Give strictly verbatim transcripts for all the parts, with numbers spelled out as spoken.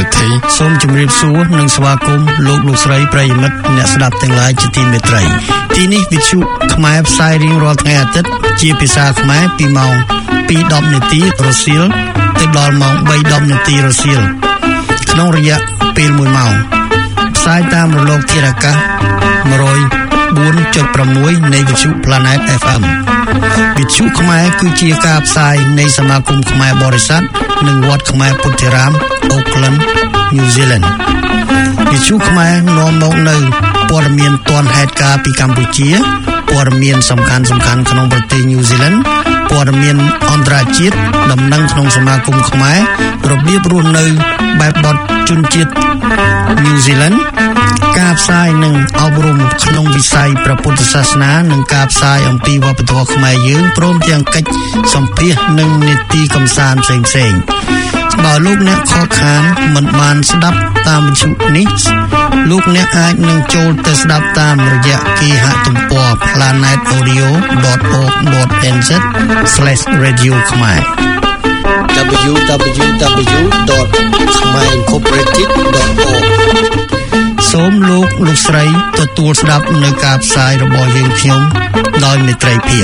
ដ្ឋីសូមជម្រាបសួរនិងស្វាគមន៍លោកលោកស្រីប្រិយមិត្តអ្នកស្ដាប់ទាំងឡាយជាទីមេត្រីទីនេះវិទ្យុខ្មែរផ្សាយរៀងរាល់ថ្ងៃអាទិត្យជាភាសាខ្មែរពីម៉ោង ពីរដប់នាទីរសៀលទៅដល់ម៉ោង បីដប់នាទីរសៀលក្នុងរយៈពេលមួយម៉ោងផ្សាយតាមរលកធាតុអាកាស one oh four point six នៃវិទ្យុ Planet เอฟ เอ็ม វិទ្យុខ្មែរគឺជាការផ្សាយនៃសមាគមខ្មែរបរិស័ទនិងវត្តខ្មែរពុទ្ធិរាម Auckland New Zealand វិទ្យុខ្មែរនាំមកនៅព័ត៌មានទាន់ហេតុការណ៍ពីកម្ពុជាព័ត៌មានសំខាន់ៗក្នុងប្រទេស New Zealand ព័ត៌មានអន្តរជាតិដំណឹងក្នុងសមាគមខ្មែររបៀបរស់នៅបែបបទជនជាតិ New Zealand ការផ្សាយនិងអប់រំក្នុងវិស័យព្រះពុទ្ធសាសនានិងការផ្សាយអំពីវប្បធម៌ខ្មែរយើងព្រមទាំងកិច្ចសម្ភាសន៍និងនីតិកម្សាន្តផ្សេងៗបើលោកអ្នកខកខានមិនបានស្ដាប់តាមវិទ្យុនេះលោកអ្នកអាចនឹងចូលទៅស្ដាប់តាមរយៈគេហទំព័រ planet audio dot org dot n z slash radio ខ្មែរ double-u double-u double-u dot khmer incorporated dot org សូមលោកលោកស្រីទទួលស្ដាប់នៅការផ្សាយរបស់យើងខ្ញុំដោយមេត្រីភាព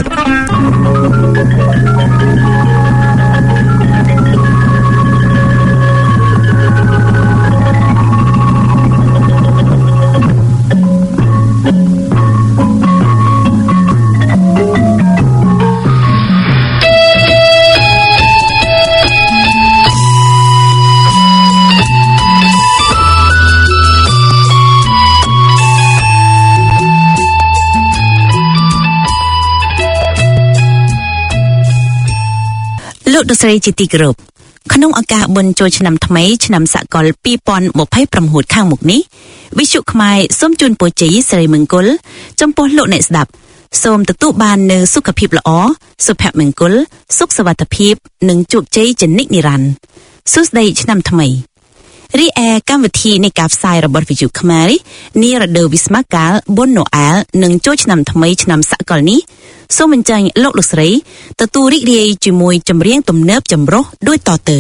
លោកដស្រីជាទីគោរពក្នុងឱកាសបុណ្យចូលឆ្នាំថ្មីឆ្នាំសកល two thousand twenty-six ខាងមុខនេះវិទ្យុខ្មែរសូមជូនពរជ័យសិរីមង្គលចំពោះលោកអ្នកស្ដាប់សូមទទួលបាននូវសុខភាពល្អសុភមង្គលសុខសុវត្ថិភាពនិងជោគជ័យជានិច្ចនិរន្តរ៍សួស្តីឆ្នាំថ្មីរីឯកម្មវិធីនៃការផ្សាយរបស់វិទ្យុខ្មែរនារដូវវិស្មកាលបុណ្យណូអែលនិងចូលឆ្នាំថ្មីឆ្នាំសកលនេះសូមអញ្ជើញលោកលោកស្រីទទួលរីករាយជាមួយចម្រៀងទំនើបចម្រុះដូចតទៅ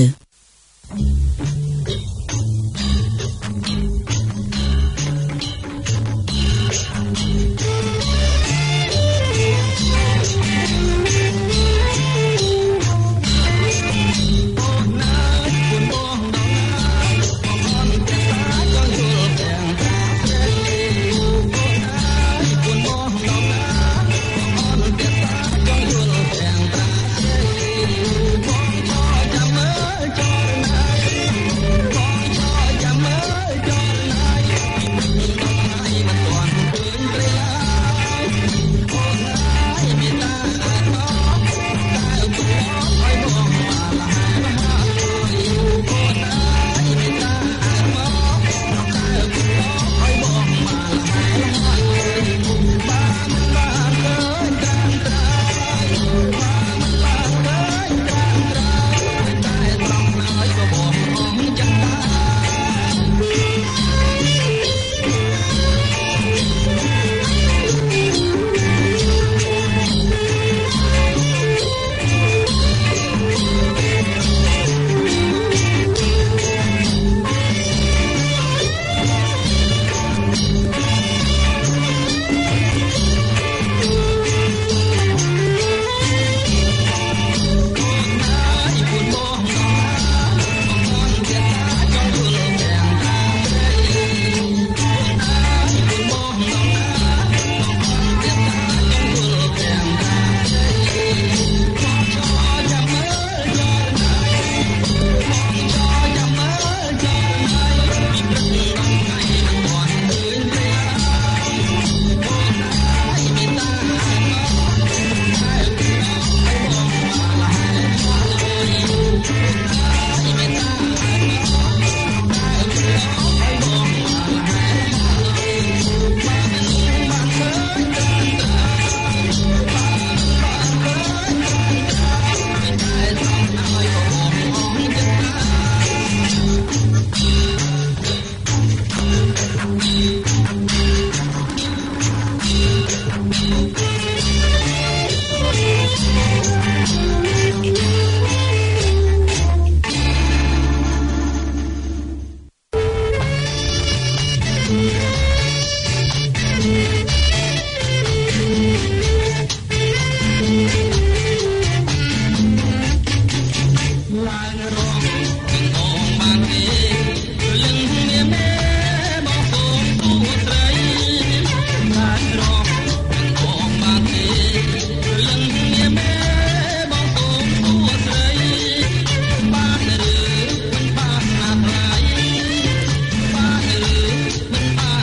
Bye. Bye.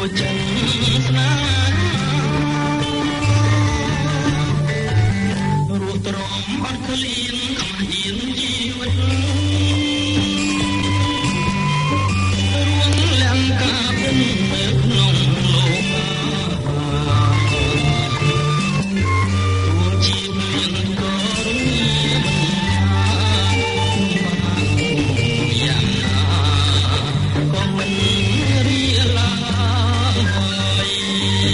เ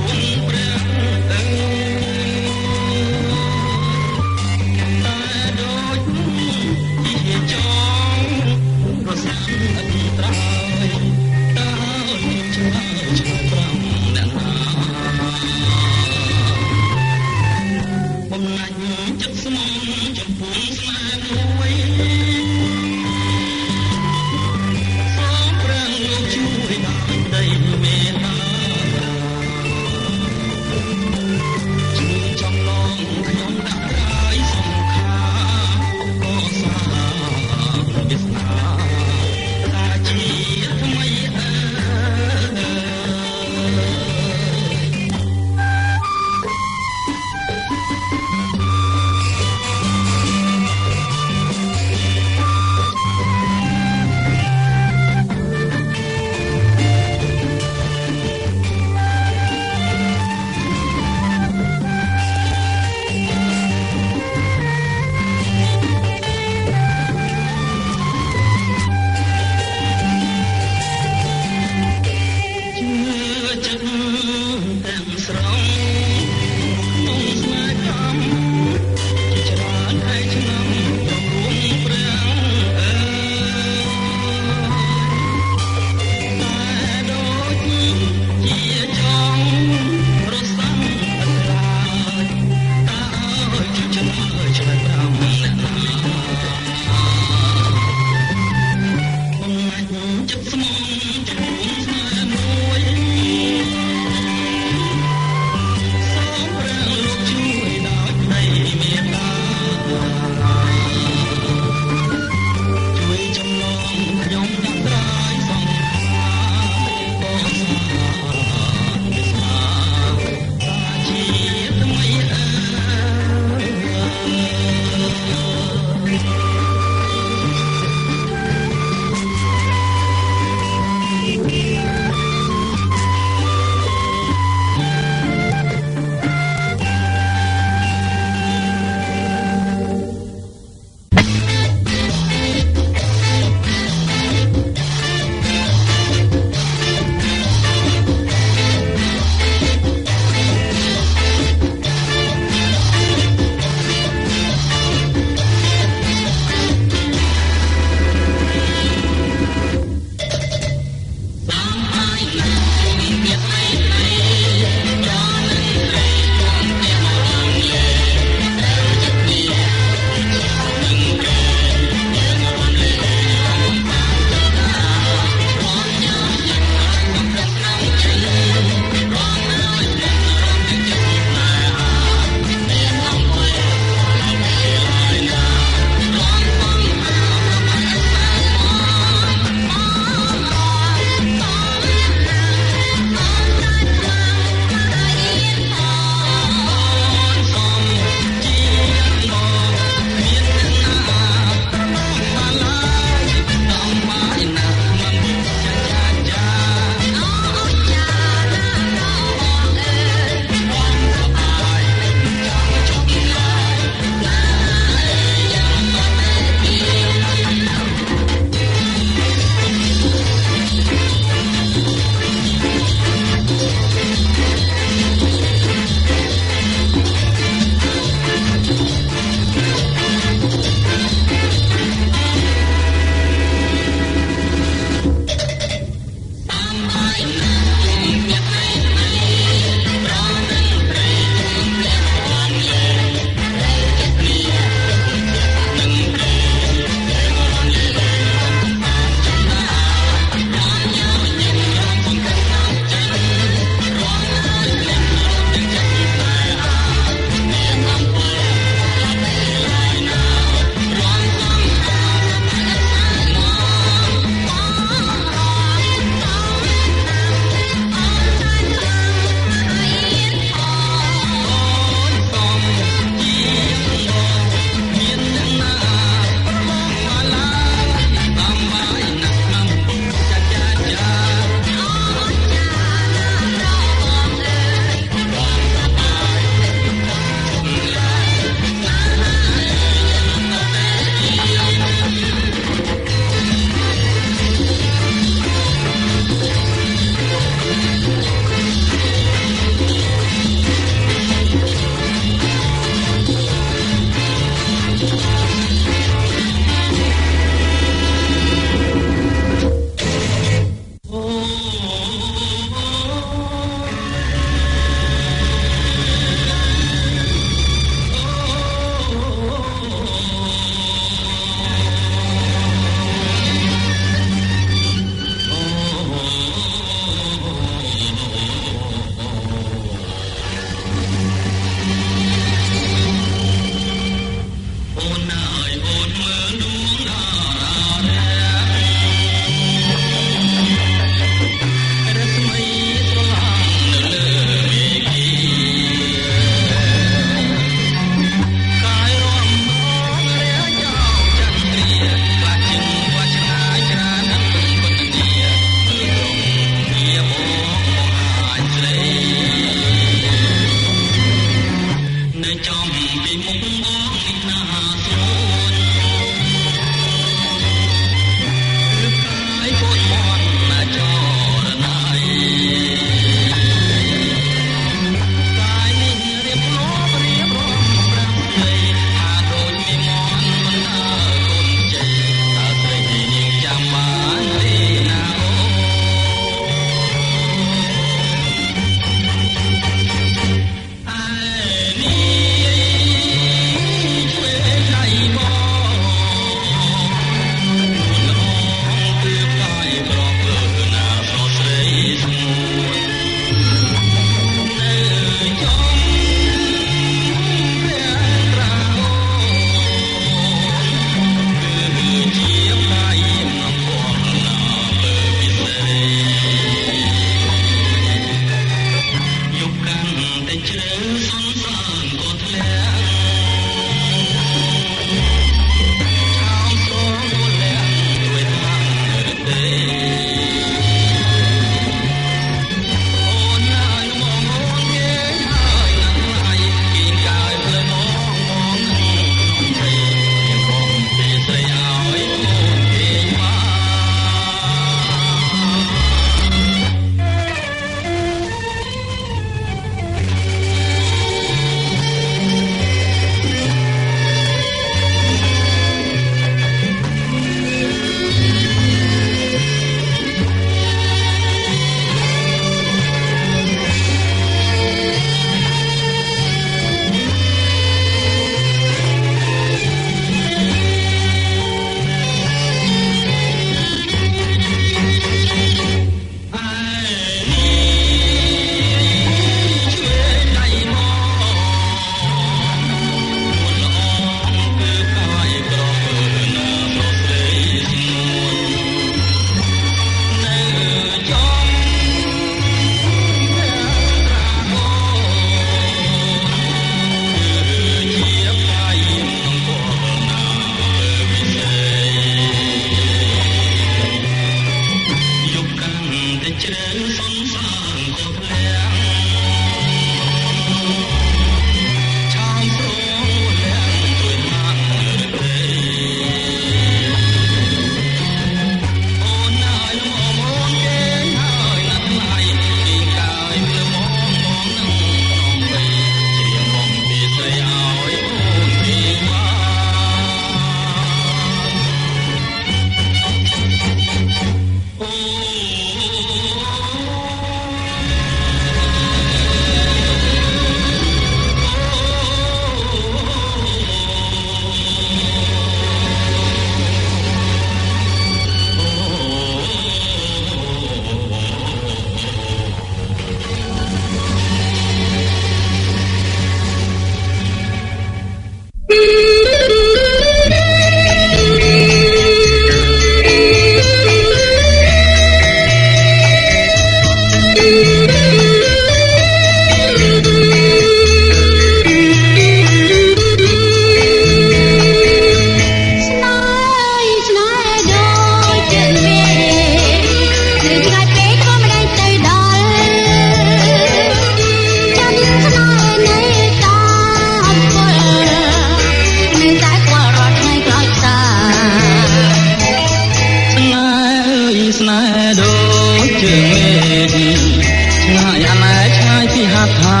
ថា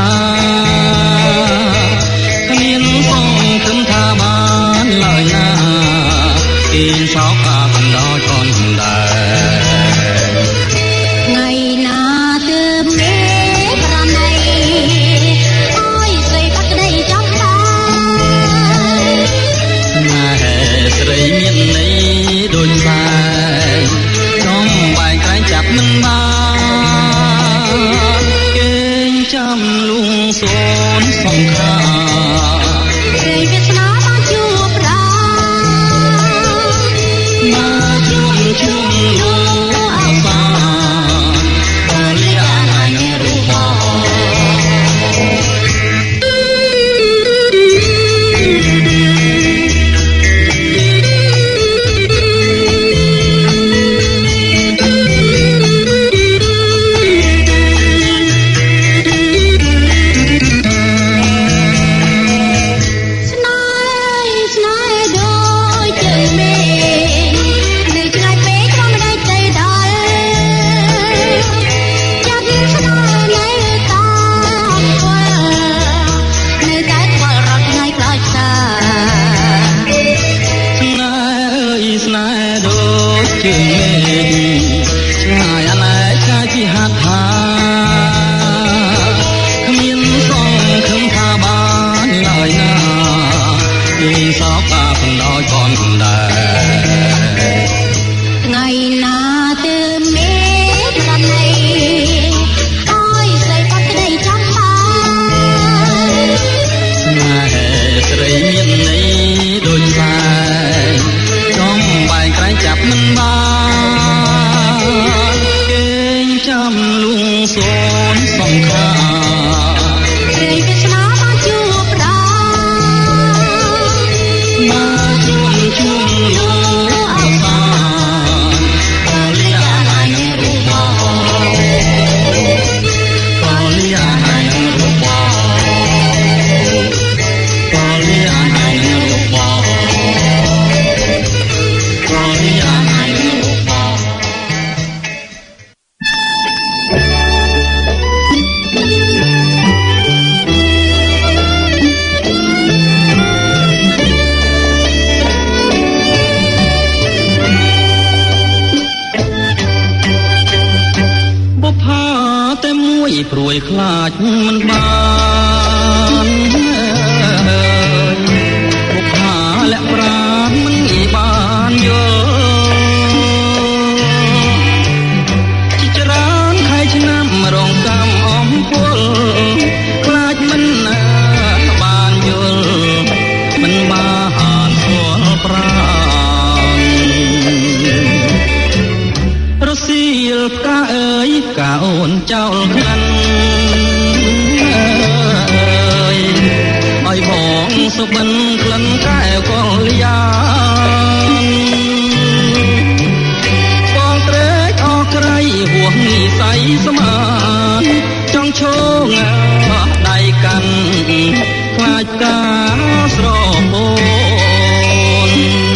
គ្មានសងគំថាបានឡើយណាគេសោកអាបណ្ដោចcònដែរថ្ងៃណាទើបមេប្រណីអើយស្រីបាក់ក្ដីចង់បានណែស្រីមានន័យដូចខ្សែចំបែកក្រែងចាប់មិនបានគេចាំលួងសួនសង្ខាស្រីវាស្នាបានជួបប្រាមកជួបជួបលោកអាសាបលីអាណៃនឹងរូបមកព្រួយខ្លាចមិនបានបុប្ផាលាក់ប្រាណមិនបានយល់ជាច្រើនខែឆ្នាំរងកម្មអំពលខ្លាចមិនបានយល់មិនបានស្គាល់ប្រាណរសៀលផ្កាអើយផ្កាអូនចោលក្រាន់ឲ្យបងសុបិនក្លិនកែវកលយាបងត្រេកអរក្រៃហួសនិស័យស្មានចង់ឈងដៃកាន់ខ្លាចការស្រពោន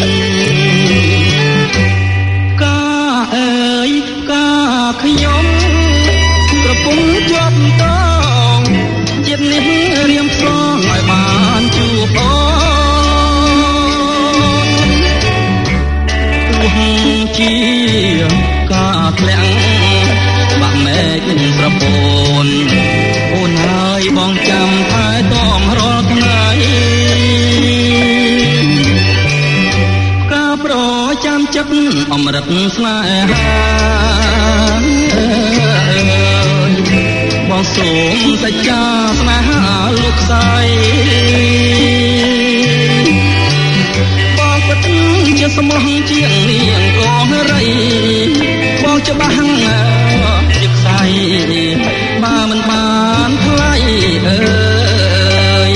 កាអើយកាខ្ញុំកំពុងជាប់តងចិត្តនេះរៀមផ្សងឲ្យបានជួបអូនទោះជាការធ្លាក់បាក់មែកប្រពន្ធអូនហើយបងចាំថែទាំរាល់ថ្ងៃការប្រចាំចិត្តអមរិតស្នេហាបងសូមសច្ចាស្នេហាលោកស្រីបងពិតជាស្មោះជាងនាងកងរីបងច្បាស់ជាខ្សែបើមិនបានថ្លៃអើយ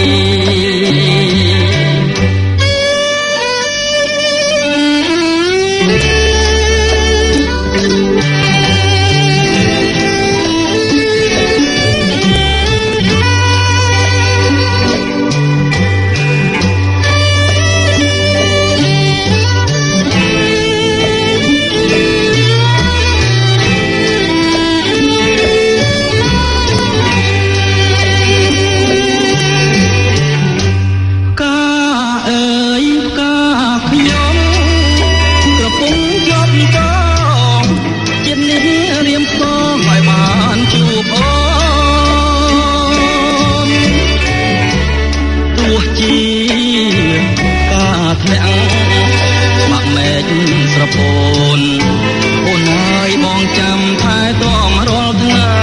ជាការធ្លាក់បាក់មែកស្រពោនអូនហើយបងចាំថែទាំរាល់ថ្ងៃ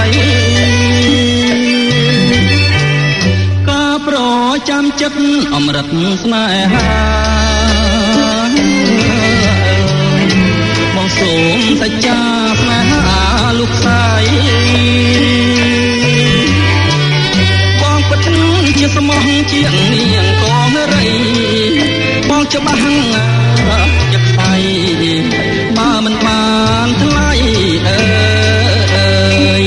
ការប្រចាំចិត្តអមរិតស្នេហាបងសូមសច្ចាស្នេហាលោកស្រីបងពិតជាស្មោះជាងនាងកងរីបងច្បាស់ចិត្តស្អីបើមិនបានថ្លៃអើយ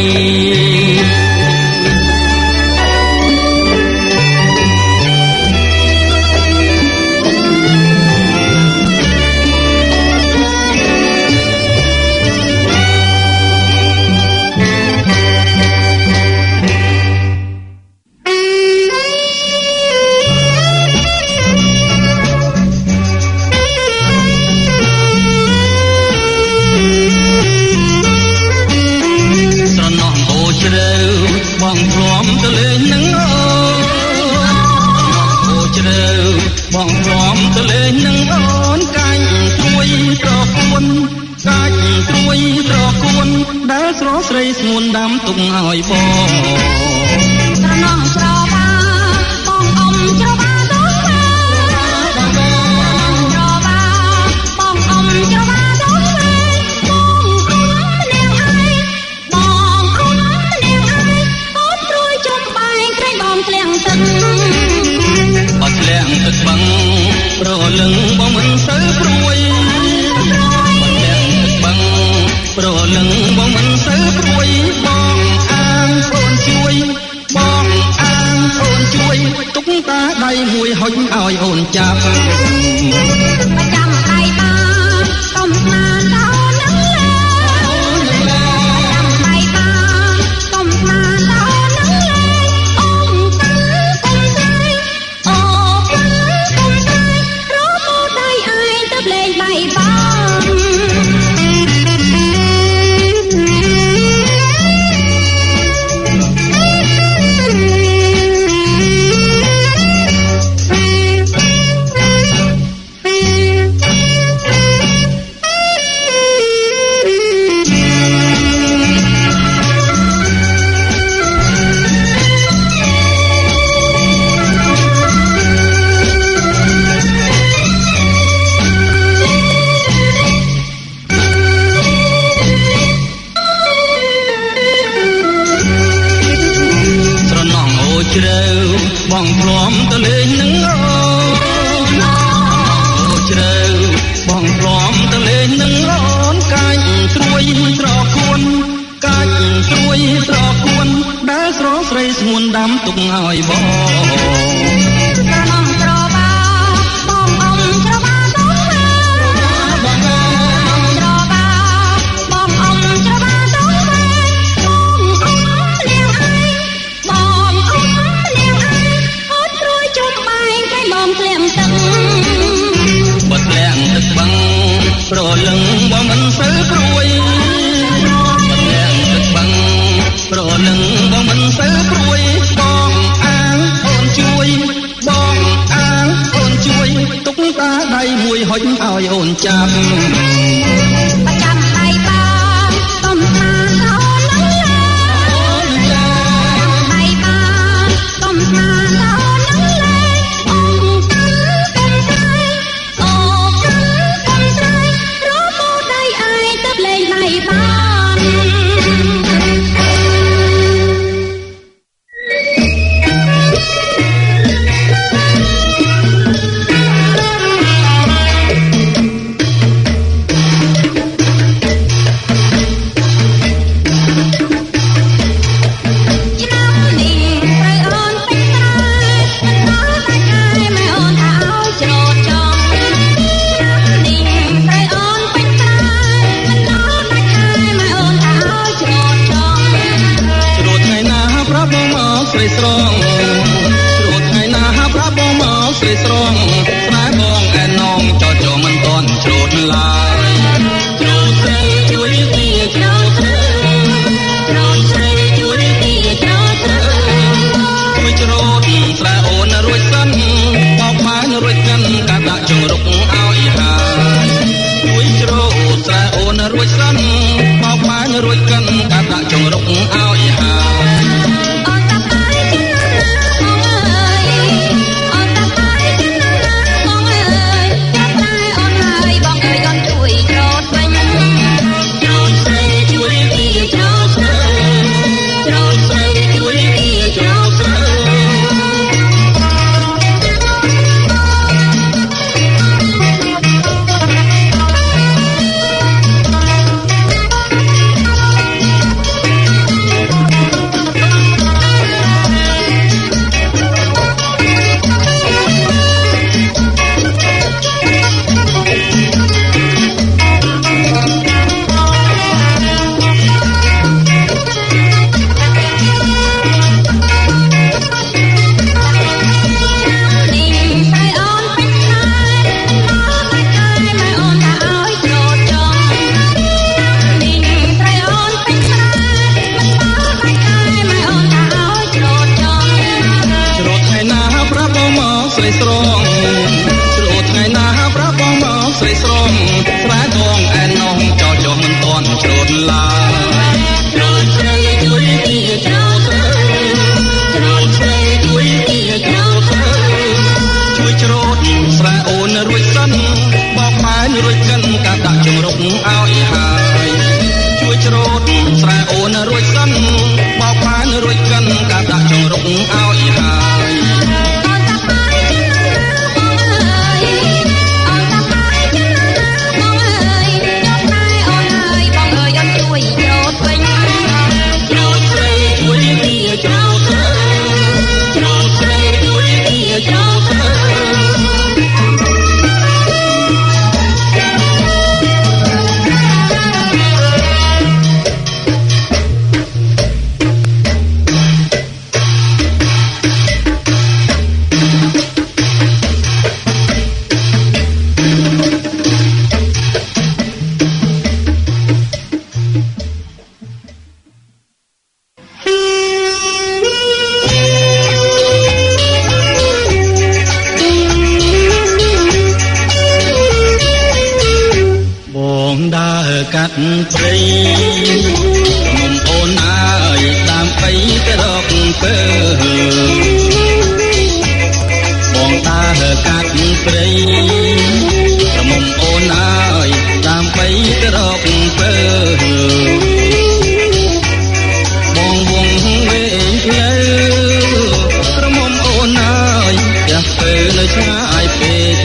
បងព្រមទៅលេងនឹងអូជ្រៅបងព្រមទៅលេងនឹងអូនកាច់ព្រួយត្រគួនកាច់ព្រួយត្រគួនដែលស្រស់ស្រីស្ងួនដាំទុកឲ្យបងត្រណងស្របាបងអ៊ំច្របាទៅបងច្របាបងអ៊ំច្របាទៅបងអ៊ំនាងឯងបងអ៊ំនាងឯងជុំបែងក្រែងបងធ្លាក់ទឹកបើធ្លាក់ទឹកបឹងប្រលឹងបងមិនសូវព្រួយបើធ្លាក់ទឹកបឹងប្រលឹងបងមិនសូវព្រួយបងអាងអូនជួយបងអាងអូនជួយទុកតាដៃមួយហុចឲ្យអូនចាប់ប្រចាំដៃបានកុំស្មានដល់នឹងឡើយប្រចាំដៃបានកុំស្មានដល់នឹងឡើយបងព្រមទៅលេងនឹងអូជ្រៅបងព្រមទៅលេងនឹងអូនកាច់ត្រួយត្រគួនកាច់ត្រួយត្រគួនដែលស្រស់ស្រីស្ងួនដាំទុកឲ្យបងត្រណងត្របាបងអ៊ំច្របាទៅបងច្របាបងអ៊ំច្របាទៅបងអ៊ំនាងឯងបងអ៊ំនាងឯងជុំបែងក្រែងបងធ្លាក់ទឹកបើធ្លាក់ទឹកបឹងប្រលឹងបងមិនសូវព្រួយបើធ្លាក់ទឹកបឹងប្រលឹងបងមិនសូវព្រួយបងអាងអូនជួយបងអាងអូនជួយទុកតាដៃមួយហុចឲ្យអូនចាប់ប្រចាំដៃបានកុំស្មានដល់នឹងឡើយដៃបានកុំស្មានដល់ងជ្រោថ្ងៃណាប្រាប់បងមកស្រីស្រងស្រែដងអែននងចោចោមិនតន់ជ្រោឡើយជ្រោស្រីជួយទីជ្រោស្រីជ្រោស្រីជួយទីជ្រោស្រីជួយជ្រោស្រែអូនរួចសិនបោកបែនរួចកិនកាដាក់ជំរុកឲ្យហើយជួយជ្រោស្រែអូនរួចសិនបោកបែនរួចកិនកាដាក់ជំរុកឲ្យហើយកាត់ព្រៃមុំអូនអើយដើម្បីទៅរកពើបងតាកាត់ព្រៃមុំអូនអើយដើម្បីទៅរកពើបងវងវែងផ្លូវក្រមុំអូនអើយផ្ទះពើនៅឆ្ងាយពេក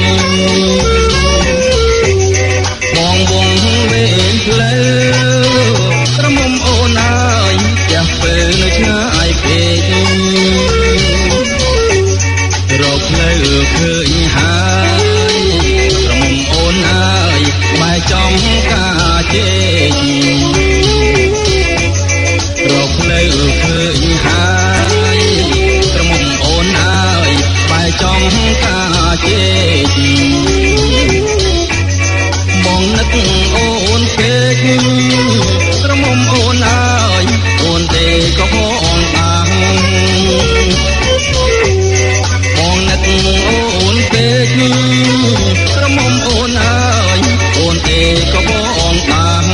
បងវងវែងផ្លូវក្រមុំអូនអើយផ្ទះពើនៅឆ្ងាយពេករកផ្លូវឃើញហើយក្រមុំអូនអើយបែរចំការជេករកផ្លូវឃើញហើយក្រមុំអូនអើយបែរចំការជេបងនឹកអូនពេកក្រមុំអូនអើយអូនទេក៏បងបានបងនឹកអូនពេកក្រមុំអូនអើយអូនទេក៏បងបាន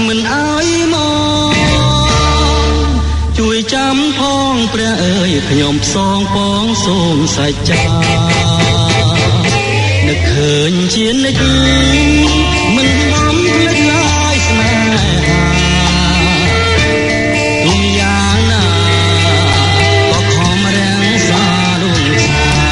មិនអើយមកជួយចាំផងព្រះអើយខ្ញុំផ្សងពងសូមសច្ចានឹកឃើញជានិច្ចមិនបំភ្លេចឡើយស្នេហាទុំយ៉ាងណាក៏ខំរាំងសាដួងស្នេ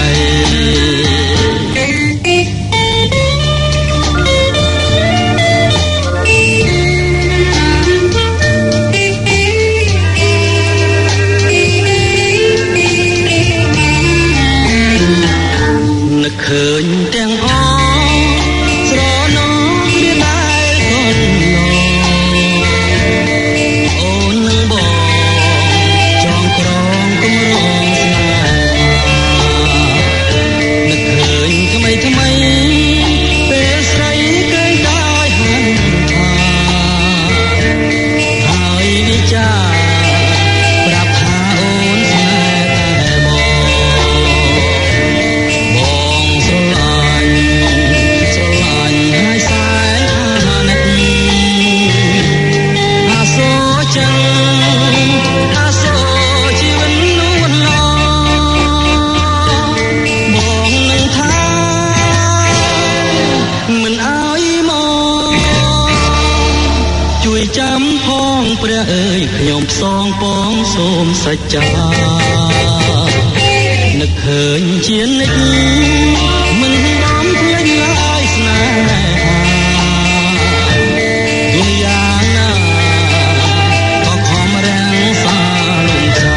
នឹកឃើញទាំងអស្រណោគ្នាដែលកូនអូននឹងបងចងក្រងគម្រោងស្នេហានឹកឃើញថ្មីថ្មីពេលស្រីគេដែរហាន់ថាហើយវិចារប្រាប់ថាអូនស្នេហ៍តែបងបងស្រឡាញ់ស្រឡាញ់ហើយសែនអាណិតអាសូរចឹងអាសូរជីវិតនោះឡបងនឹងថាមិនអើយមកជួយចាំផងព្រះអើយខ្ញុំផ្សងពងសូមសច្ចានឹកឃើញជានិច្ចមិនបំភ្លេចឡើយស្នេហាទុំយ៉ាងណាក៏ខំរាំងសាលំใจ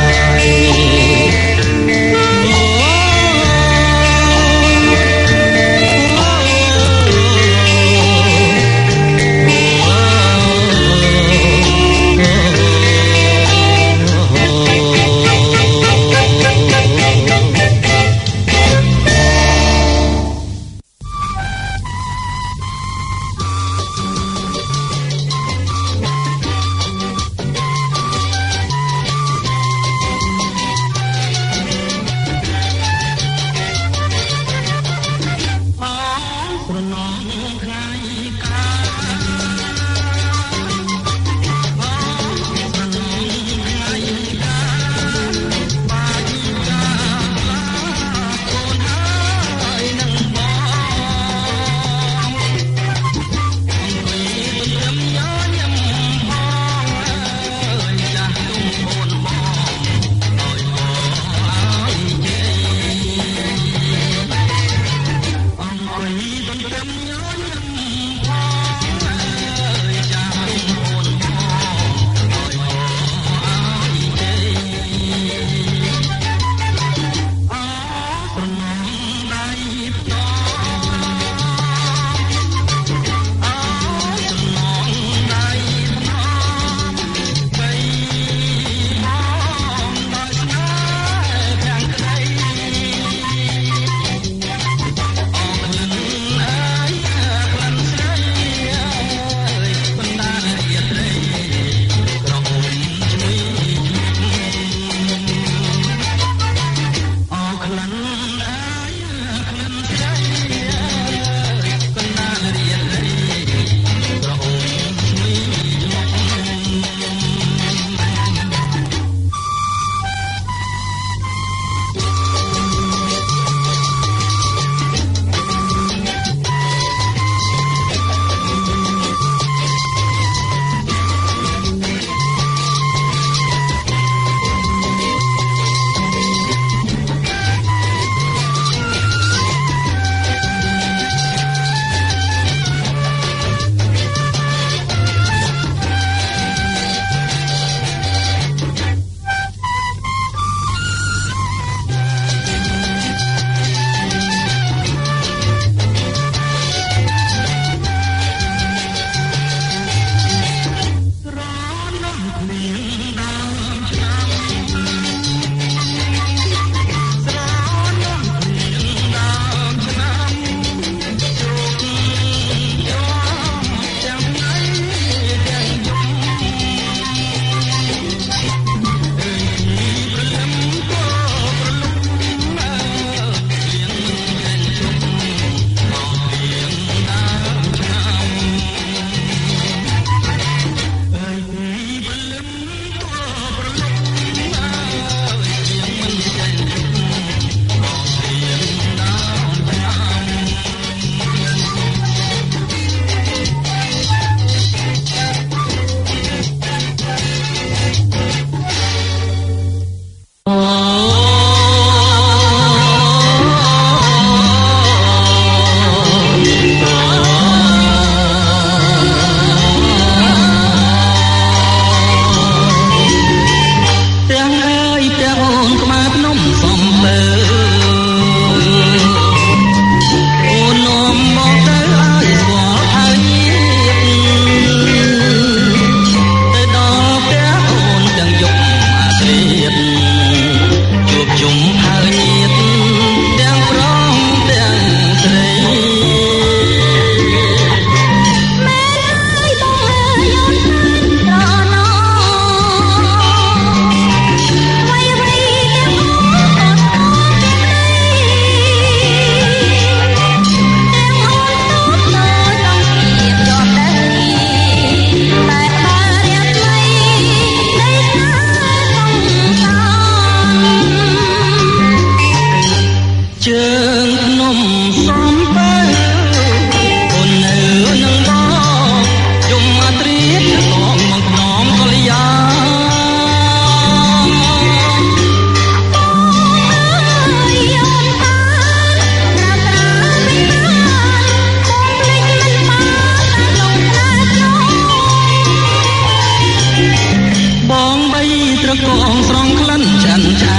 ត្រកងស្រង់ក្លិនចាន់ឆៅ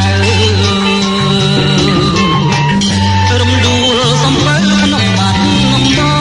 រំដួលសំពៅក្នុងបាត់នំប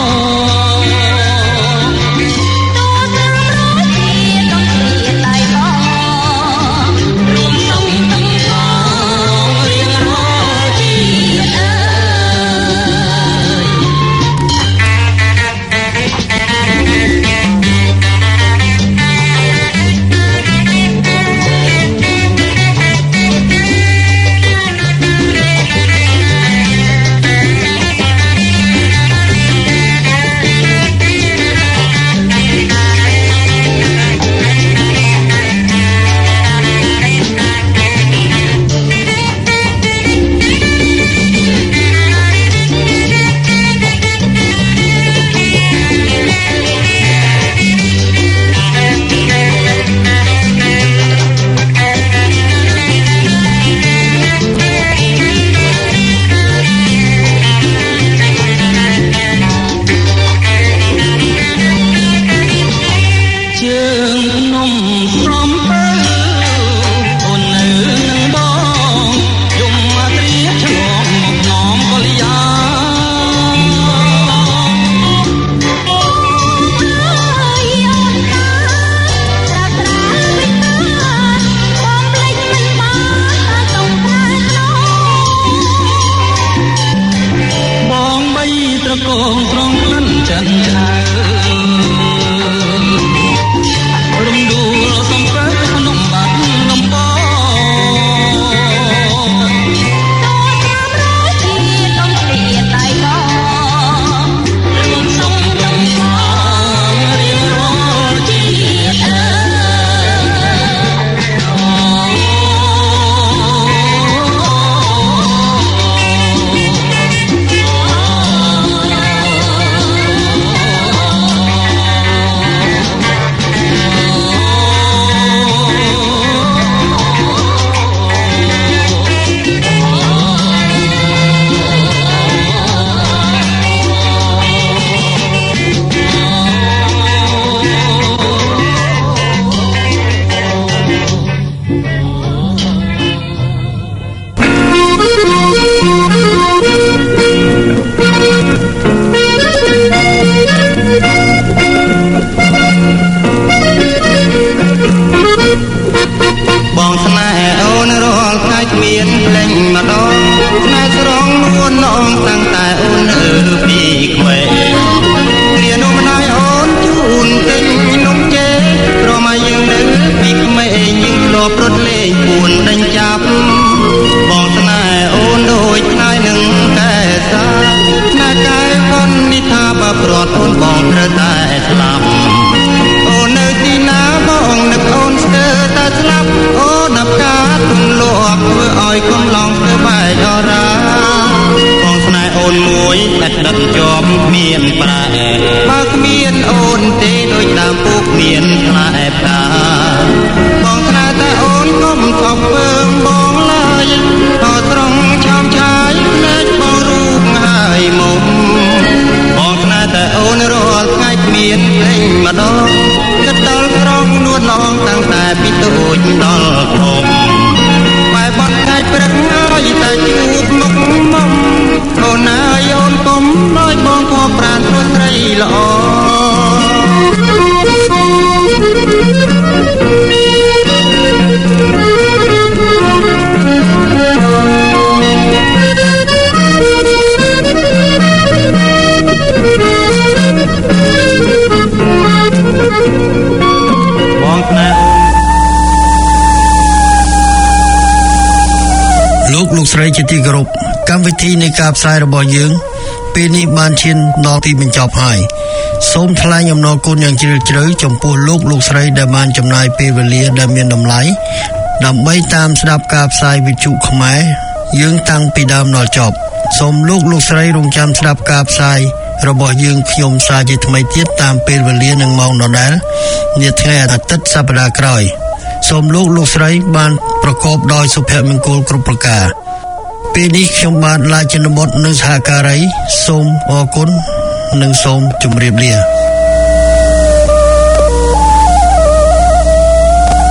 លោកស្រីជាទីគោរពកម្មវិធីនៃការផ្សាយរបស់យើងពេលនេះបានឈានដល់ទីបញ្ចប់ហើយសូមថ្លែងអំណរគុណយ៉ាងជ្រាលជ្រៅចំពោះលោកលោកស្រីដែលបានចំណាយពេលវេលាដែលមានតម្លៃដើម្បីតាមស្ដាប់ការផ្សាយវិទ្យុខ្មែរយើងតាំងពីដើមដល់ចប់សូមលោកលោកស្រីរងចាំស្ដាប់ការផ្សាយរបស់យើងខ្ញុំសាជាថ្មីទៀតតាមពេលវេលានិងម៉ោងដដែលនាថ្ងៃអាទិត្យសប្តាហ៍ក្រោយសូមលោកលោកស្រីបានប្រកបដោយសុភមង្គលគ្រប់ប្រការពេលនេះខ្ញុំបាទឡាយចិនបុត្រនិងសហការីសូមអរគុណនិងសូមជម្រាបលា